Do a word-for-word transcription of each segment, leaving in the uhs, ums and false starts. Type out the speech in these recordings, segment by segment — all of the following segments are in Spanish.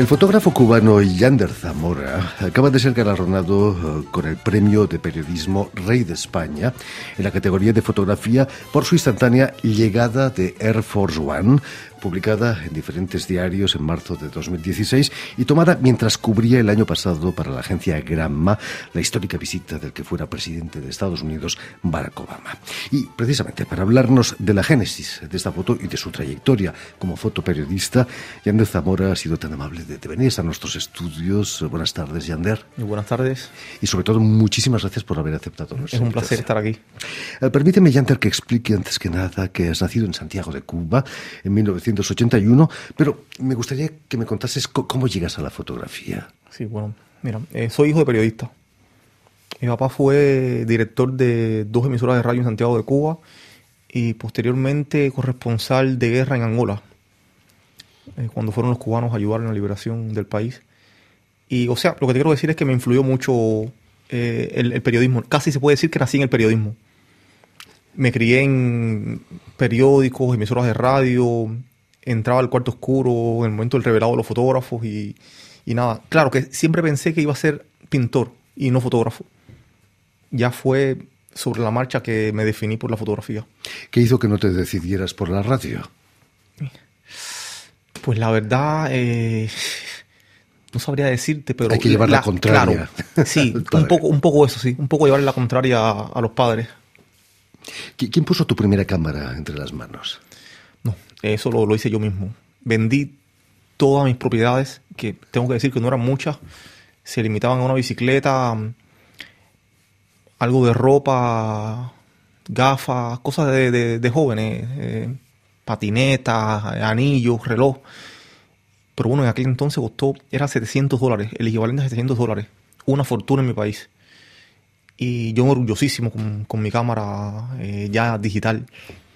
El fotógrafo cubano Yander Zamora acaba de ser galardonado con el Premio de Periodismo Rey de España en la categoría de fotografía por su instantánea Llegada de Air Force One, publicada en diferentes diarios en marzo de dos mil dieciséis y tomada mientras cubría el año pasado para la agencia Gramma la histórica visita del que fuera presidente de Estados Unidos, Barack Obama. Y precisamente para hablarnos de la génesis de esta foto y de su trayectoria como fotoperiodista, Yander Zamora ha sido tan amable de, de venir a nuestros estudios. Buenas tardes, Yander. Muy buenas tardes. Y sobre todo, muchísimas gracias por haber aceptado nuestra Es un invitación. placer estar aquí. Eh, permíteme, Yander, que explique antes que nada que has nacido en Santiago de Cuba en mil novecientos ochenta y uno, pero me gustaría que me contases c- cómo llegas a la fotografía. Sí, bueno, mira, eh, soy hijo de periodista. Mi papá fue director de dos emisoras de radio en Santiago de Cuba y posteriormente corresponsal de guerra en Angola, eh, cuando fueron los cubanos a ayudar en la liberación del país. Y, o sea, lo que te quiero decir es que me influyó mucho eh, el, el periodismo. Casi se puede decir que nací en el periodismo. Me crié en periódicos, emisoras de radio, entraba al cuarto oscuro en el momento del revelado de los fotógrafos y, y nada. Claro que siempre pensé que iba a ser pintor y no fotógrafo. Ya fue sobre la marcha que me definí por la fotografía. ¿Qué hizo que no te decidieras por la radio? Pues la verdad, eh, no sabría decirte, pero... Hay que llevar la, la contraria. Claro, sí, un poco, un poco eso, sí. Un poco llevarle la contraria a, a los padres. ¿Quién puso tu primera cámara entre las manos? No, eso lo, lo hice yo mismo. Vendí todas mis propiedades, que tengo que decir que no eran muchas. Se limitaban a una bicicleta, algo de ropa, gafas, cosas de, de, de jóvenes, eh, patinetas, anillos, reloj. Pero bueno, en aquel entonces costó, era setecientos dólares, el equivalente a setecientos dólares. Una fortuna en mi país. Y yo orgullosísimo con, con mi cámara eh, ya digital.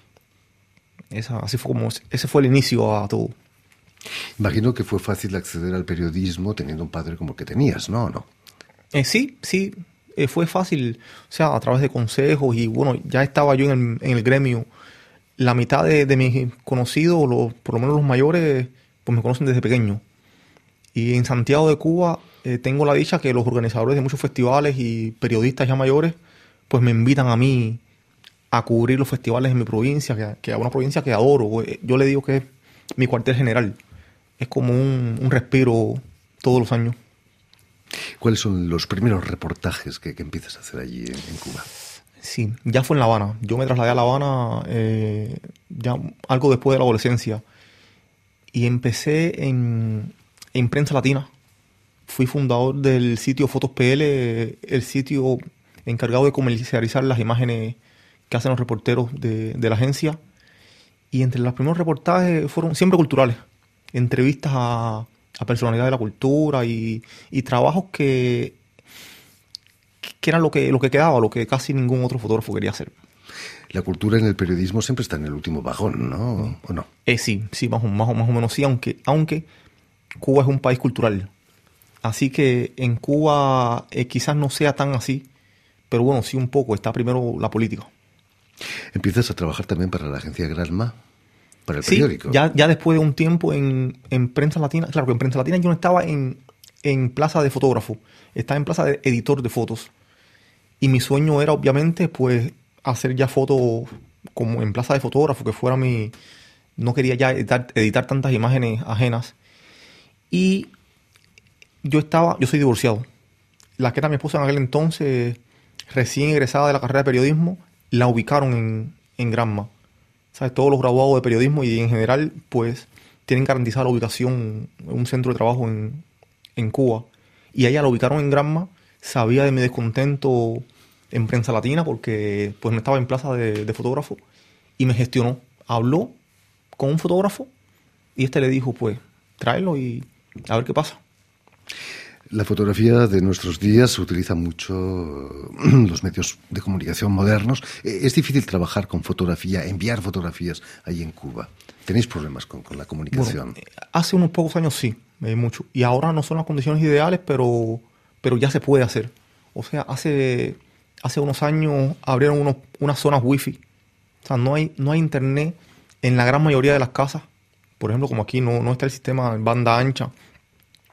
Esa, así fue como, ese fue el inicio a todo. Imagino que fue fácil acceder al periodismo teniendo un padre como el que tenías, ¿no? ¿No? Eh, sí, sí, eh, fue fácil. O sea, a través de consejos y bueno, ya estaba yo en el, en el gremio. La mitad de, de mis conocidos, los, por lo menos los mayores, pues me conocen desde pequeño. Y en Santiago de Cuba eh, tengo la dicha que los organizadores de muchos festivales y periodistas ya mayores, pues me invitan a mí a cubrir los festivales en mi provincia, que, que es una provincia que adoro. Yo le digo que es mi cuartel general. Es como un, un respiro todos los años. ¿Cuáles son los primeros reportajes que, que empiezas a hacer allí en, en Cuba? Sí, ya fue en La Habana. Yo me trasladé a La Habana eh, ya algo después de la adolescencia. Y empecé en, en Prensa Latina. Fui fundador del sitio Fotos P L, el sitio encargado de comercializar las imágenes que hacen los reporteros de, de la agencia. Y entre los primeros reportajes fueron siempre culturales. Entrevistas a, a personalidades de la cultura y, y trabajos que, que eran lo que, lo que quedaba, lo que casi ningún otro fotógrafo quería hacer. La cultura en el periodismo siempre está en el último vagón, ¿no? ¿O no? Eh, sí, sí, más o, más, o, más o menos sí, aunque, aunque Cuba es un país cultural. Así que en Cuba eh, quizás no sea tan así, pero bueno, sí un poco. Está primero la política. ¿Empiezas a trabajar también para la agencia Gramma? ¿Para el sí, periódico? Ya, ya después de un tiempo en, en Prensa Latina. Claro que en Prensa Latina yo no estaba en, en plaza de fotógrafo. Estaba en plaza de editor de fotos. Y mi sueño era obviamente pues hacer ya fotos como en plaza de fotógrafo, que fuera mi... No quería ya editar, editar tantas imágenes ajenas. Y yo estaba... Yo soy divorciado. La que era mi esposa en aquel entonces, recién egresada de la carrera de periodismo, la ubicaron en, en Gramma. ¿Sabes? Todos los graduados de periodismo y en general, pues, tienen garantizada la ubicación en un centro de trabajo en, en Cuba. Y a ella la ubicaron en Gramma. Sabía de mi descontento en Prensa Latina porque pues no estaba en plaza de, de fotógrafo y me gestionó. Habló con un fotógrafo y este le dijo, pues, tráelo y a ver qué pasa. La fotografía de nuestros días utiliza mucho los medios de comunicación modernos. Es difícil trabajar con fotografía, enviar fotografías ahí en Cuba. ¿Tenéis problemas con, con la comunicación? Bueno, hace unos pocos años sí, eh, mucho. Y ahora no son las condiciones ideales, pero, pero ya se puede hacer. O sea, hace, hace unos años abrieron unos, unas zonas wifi. O sea, no hay, no hay internet en la gran mayoría de las casas. Por ejemplo, como aquí no, no está el sistema en banda ancha.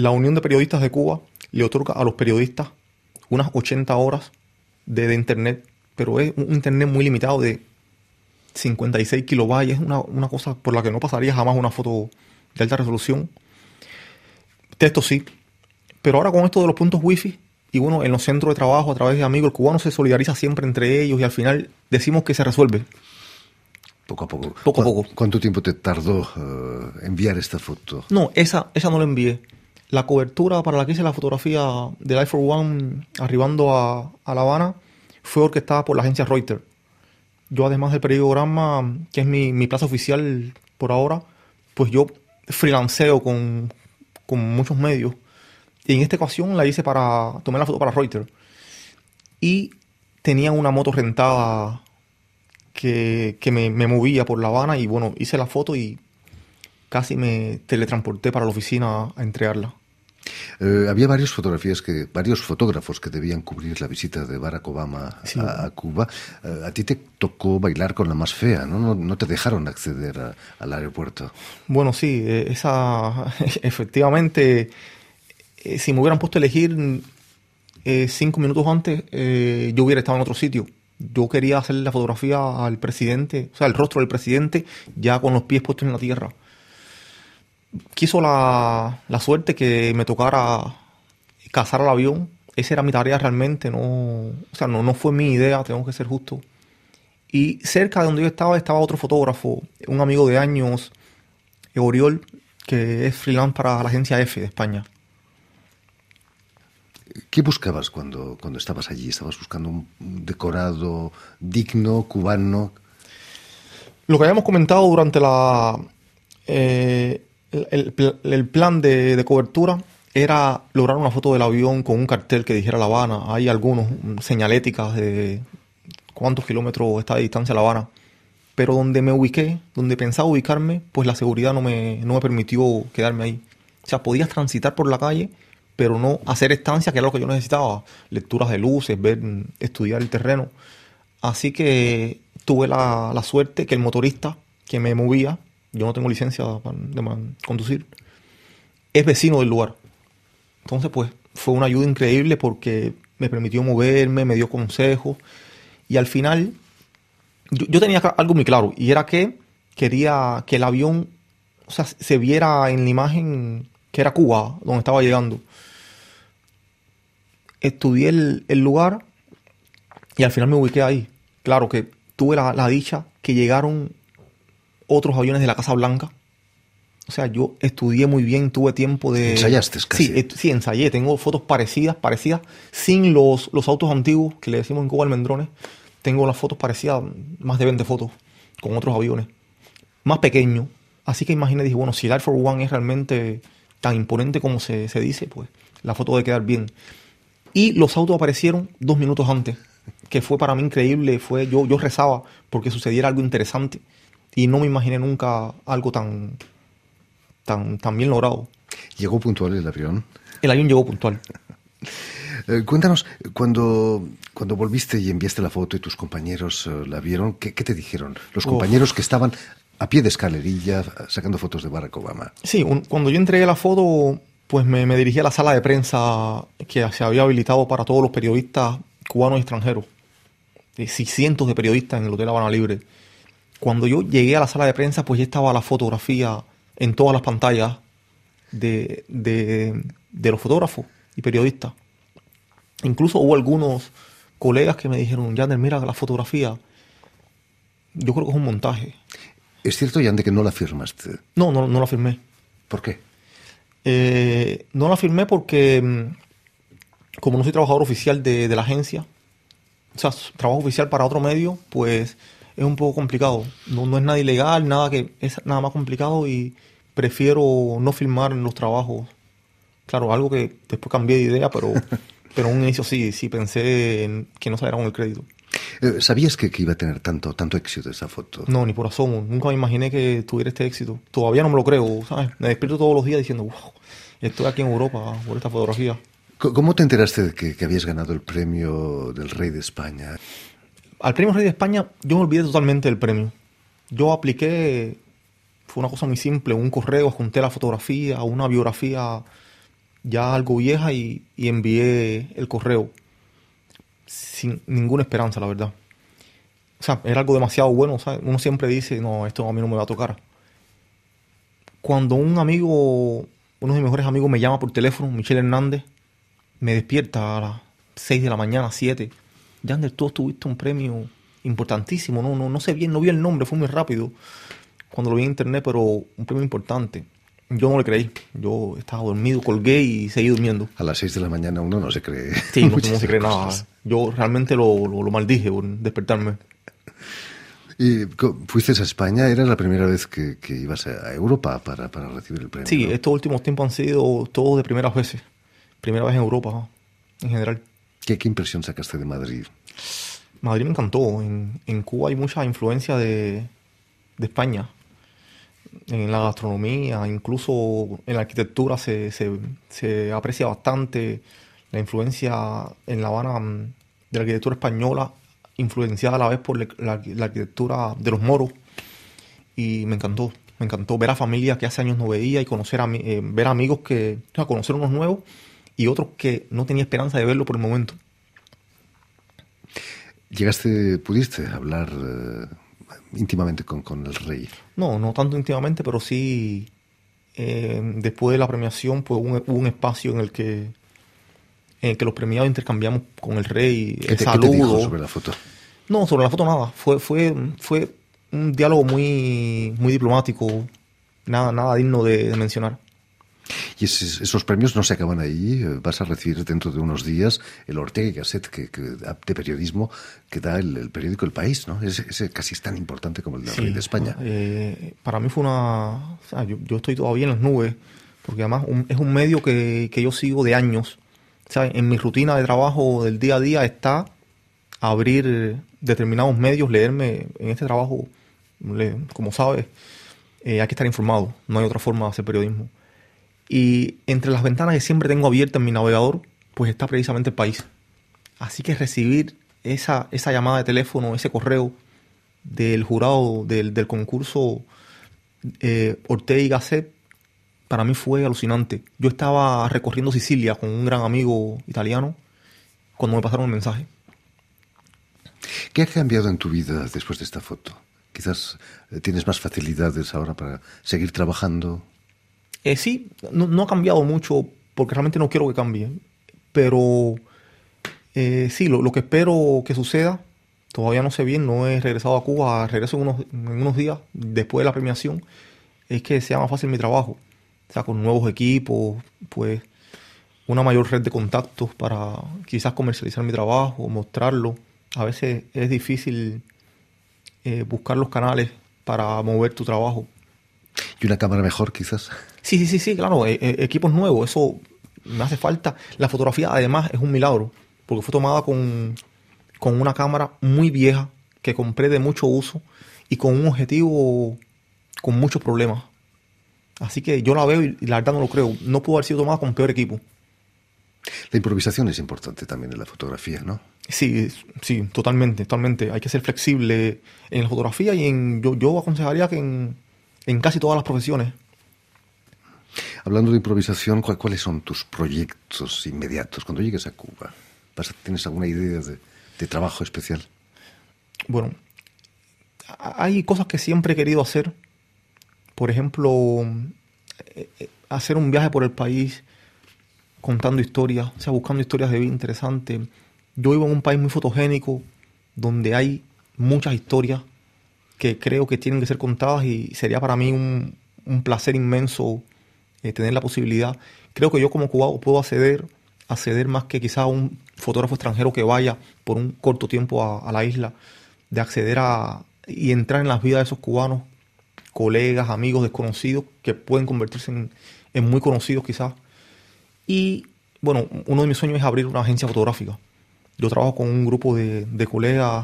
la Unión de Periodistas de Cuba le otorga a los periodistas unas ochenta horas de, de internet, pero es un internet muy limitado de cincuenta y seis kilobytes, es una, una cosa por la que no pasaría jamás una foto de alta resolución. Texto sí, pero ahora con esto de los puntos wifi, y bueno, en los centros de trabajo, a través de amigos, el cubano se solidariza siempre entre ellos y al final decimos que se resuelve. Poco a poco. Poco a poco. ¿Cuánto tiempo te tardó uh, enviar esta foto? No, esa, esa no la envié. La cobertura para la que hice la fotografía del Air Force One arribando a, a La Habana fue orquestada por la agencia Reuters. Yo, además del periodograma, que es mi, mi plaza oficial por ahora, pues yo freelanceo con, con muchos medios. Y en esta ocasión la hice para... Tomé la foto para Reuters. Y tenía una moto rentada que, que me, me movía por La Habana. Y bueno, hice la foto y casi me teletransporté para la oficina a entregarla. Eh, había varias fotografías que, varios fotógrafos que debían cubrir la visita de Barack Obama Sí. a, a Cuba. Eh, a ti te tocó bailar con la más fea, ¿no? No, no te dejaron acceder a, al aeropuerto. Bueno, sí, eh, esa... efectivamente... Eh, si me hubieran puesto a elegir eh, cinco minutos antes, eh, yo hubiera estado en otro sitio. Yo quería hacer la fotografía al presidente, o sea, el rostro del presidente, ya con los pies puestos en la tierra. Quiso la, la suerte que me tocara cazar al avión. Esa era mi tarea realmente, no, o sea, no, no fue mi idea, tengo que ser justo. Y cerca de donde yo estaba, estaba otro fotógrafo, un amigo de años, Oriol, que es freelance para la agencia F de España. ¿Qué buscabas cuando, cuando estabas allí? ¿Estabas buscando un decorado digno, cubano? Lo que habíamos comentado durante la eh, el, el, el plan de, de cobertura era lograr una foto del avión con un cartel que dijera La Habana. Hay algunos señaléticas de cuántos kilómetros está de distancia La Habana. Pero donde me ubiqué, donde pensaba ubicarme, pues la seguridad no me, no me permitió quedarme ahí. O sea, podías transitar por la calle, pero no hacer estancia, que era lo que yo necesitaba. Lecturas de luces, ver, estudiar el terreno. Así que tuve la, la suerte que el motorista que me movía, yo no tengo licencia de conducir, es vecino del lugar. Entonces, pues, fue una ayuda increíble porque me permitió moverme, me dio consejos. Y al final, yo, yo tenía algo muy claro, y era que quería que el avión, o sea, se viera en la imagen que era Cuba, donde estaba llegando. Estudié el, el lugar y al final me ubiqué ahí. Claro que tuve la, la dicha que llegaron otros aviones de la Casa Blanca. O sea, yo estudié muy bien, tuve tiempo de... ¿Ensayaste casi? Sí, sí, ensayé. Tengo fotos parecidas, parecidas, sin los, los autos antiguos que le decimos en Cuba almendrones. Tengo las fotos parecidas, más de veinte fotos, con otros aviones. Más pequeños. Así que imaginé, dije, bueno, si el Air Force One es realmente tan imponente como se, se dice, pues la foto debe quedar bien. Y los autos aparecieron dos minutos antes, que fue para mí increíble. Fue yo, yo rezaba porque sucediera algo interesante y no me imaginé nunca algo tan, tan, tan bien logrado. ¿Llegó puntual el avión? El avión llegó puntual. Eh, cuéntanos, cuando, cuando volviste y enviaste la foto y tus compañeros uh, la vieron, ¿qué, qué te dijeron? Los compañeros Uf. que estaban a pie de escalerilla sacando fotos de Barack Obama. Sí, un, cuando yo entregué la foto, pues me, me dirigí a la sala de prensa que se había habilitado para todos los periodistas cubanos y extranjeros. Sí, cientos de periodistas en el Hotel Habana Libre. Cuando yo llegué a la sala de prensa, pues ya estaba la fotografía en todas las pantallas de, de, de los fotógrafos y periodistas. Incluso hubo algunos colegas que me dijeron, Yander, mira la fotografía. Yo creo que es un montaje. ¿Es cierto, Yander, que no la firmaste? No, no, no la firmé. ¿Por qué? Eh, no la firmé porque, como no soy trabajador oficial de, de la agencia, o sea, trabajo oficial para otro medio, pues es un poco complicado. No, no es nada ilegal, nada que es nada más complicado y prefiero no firmar en los trabajos. Claro, algo que después cambié de idea, pero, pero en un inicio sí, sí pensé en que no saliera con el crédito. ¿Sabías que, que iba a tener tanto, tanto éxito esa foto? No, ni por asomo. Nunca me imaginé que tuviera este éxito. Todavía no me lo creo, ¿sabes? Me despierto todos los días diciendo, wow, estoy aquí en Europa por esta fotografía. ¿Cómo te enteraste de que, que habías ganado el premio del Rey de España? Al premio Rey de España yo me olvidé totalmente del premio. Yo apliqué, fue una cosa muy simple, un correo, junté la fotografía, una biografía ya algo vieja y, y envié el correo sin ninguna esperanza, la verdad. O sea, era algo demasiado bueno, ¿sabes? Uno siempre dice, no, esto a mí no me va a tocar. Cuando un amigo, uno de mis mejores amigos me llama por teléfono, Michel Hernández, me despierta a las seis de la mañana, siete. Yander, tú tuviste un premio importantísimo, no, no, no sé bien, no vi el nombre, fue muy rápido cuando lo vi en internet, pero un premio importante. Yo no le creí, yo estaba dormido, colgué y seguí durmiendo. A las seis de la mañana uno no se cree. Sí, no, no se cree nada. Yo realmente lo, lo, lo maldije por despertarme. ¿Y fuiste a España? ¿Era la primera vez que, que ibas a Europa para, para recibir el premio? Sí, ¿no? estos últimos tiempos han sido todos de primeras veces. Primera vez en Europa, ¿no? En general. ¿Qué, ¿Qué impresión sacaste de Madrid? Madrid me encantó. En, en Cuba hay mucha influencia de, de España. En la gastronomía, incluso en la arquitectura se, se, se aprecia bastante la influencia en La Habana de la arquitectura española, influenciada a la vez por la, la, la arquitectura de los moros. Y me encantó, me encantó ver a familias que hace años no veía y conocer a, eh, ver amigos que, o sea, conocer unos nuevos y otros que no tenía esperanza de verlo por el momento. ¿Llegaste, pudiste hablar eh, íntimamente con, con el rey? No, no tanto íntimamente, pero sí eh, después de la premiación pues, hubo, un, hubo un espacio en el que en el que los premiados intercambiamos con el rey ¿Qué te, saludos. ¿Qué te dijo sobre la foto? No, sobre la foto nada. Fue, fue, fue un diálogo muy, muy diplomático, nada, nada digno de, de mencionar. Y esos, esos premios no se acaban ahí. Vas a recibir dentro de unos días el Ortega y Gasset que, que, de periodismo que da el, el periódico El País, ¿no? Ese, ese casi es tan importante como el del Sí, rey de España. Eh, para mí fue una... O sea, yo, yo estoy todavía en las nubes, porque además un, es un medio que, que yo sigo de años. O sea, en mi rutina de trabajo del día a día está abrir determinados medios, leerme en este trabajo, le, como sabes, eh, hay que estar informado, no hay otra forma de hacer periodismo. Y entre las ventanas que siempre tengo abiertas en mi navegador, pues está precisamente El País. Así que recibir esa, esa llamada de teléfono, ese correo del jurado del, del concurso eh, Ortega y Gasset, para mí fue alucinante. Yo estaba recorriendo Sicilia con un gran amigo italiano cuando me pasaron el mensaje. ¿Qué ha cambiado en tu vida después de esta foto? Quizás eh, tienes más facilidades ahora para seguir trabajando. Eh, sí, no, no ha cambiado mucho porque realmente no quiero que cambie. Pero eh, sí, lo, lo que espero que suceda, todavía no sé bien, no he regresado a Cuba, regreso en unos, en unos días después de la premiación, es que sea más fácil mi trabajo. O sea, con nuevos equipos, pues una mayor red de contactos para quizás comercializar mi trabajo, mostrarlo. A veces es difícil eh, buscar los canales para mover tu trabajo. ¿Y una cámara mejor, quizás? Sí, sí, sí, sí, claro, eh, eh, equipos nuevos, eso me hace falta. La fotografía, además, es un milagro, porque fue tomada con, con una cámara muy vieja que compré de mucho uso y con un objetivo con muchos problemas. Así que yo la veo y la verdad no lo creo. No pudo haber sido tomada con peor equipo. La improvisación es importante también en la fotografía, ¿no? Sí, sí, totalmente, totalmente. Hay que ser flexible en la fotografía y en yo, yo aconsejaría que en, en casi todas las profesiones. Hablando de improvisación, ¿cuáles son tus proyectos inmediatos cuando llegues a Cuba? ¿Tienes alguna idea de, de trabajo especial? Bueno, hay cosas que siempre he querido hacer. Por ejemplo, hacer un viaje por el país contando historias, o sea, buscando historias de vida interesantes. Yo vivo en un país muy fotogénico, donde hay muchas historias que creo que tienen que ser contadas y sería para mí un, un placer inmenso eh, tener la posibilidad. Creo que yo como cubano puedo acceder, acceder más que quizá un fotógrafo extranjero que vaya por un corto tiempo a, a la isla, de acceder a y entrar en las vidas de esos cubanos, colegas, amigos, desconocidos, que pueden convertirse en, en muy conocidos quizás. Y bueno, uno de mis sueños es abrir una agencia fotográfica. Yo trabajo con un grupo de, de colegas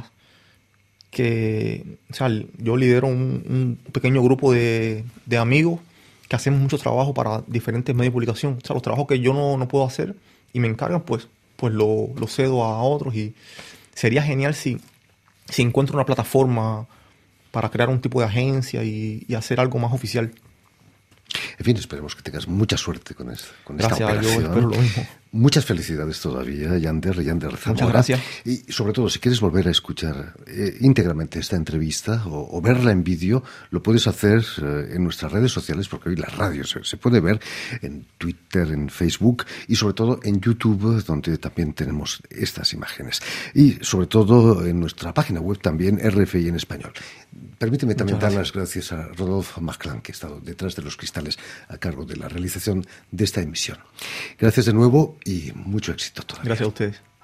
que, o sea, yo lidero un, un pequeño grupo de, de amigos que hacemos mucho trabajo para diferentes medios de publicación. O sea, los trabajos que yo no, no puedo hacer y me encargan, pues, pues lo, lo cedo a otros. Y sería genial si, si encuentro una plataforma para crear un tipo de agencia y, y hacer algo más oficial. En fin, esperemos que tengas mucha suerte con, esta, con esta Gracias, operación. yo espero lo mismo. Muchas felicidades todavía, Yander, Yander Zamora. Muchas gracias. Y sobre todo, si quieres volver a escuchar eh, íntegramente esta entrevista o, o verla en vídeo, lo puedes hacer eh, en nuestras redes sociales, porque hoy la radio se, se puede ver en Twitter, en Facebook y sobre todo en YouTube, donde también tenemos estas imágenes. Y sobre todo en nuestra página web también, R F I en español. Permíteme también dar las gracias a Rodolfo Maclán, que ha estado detrás de los cristales a cargo de la realización de esta emisión. Gracias de nuevo y mucho éxito todavía. Gracias a ustedes.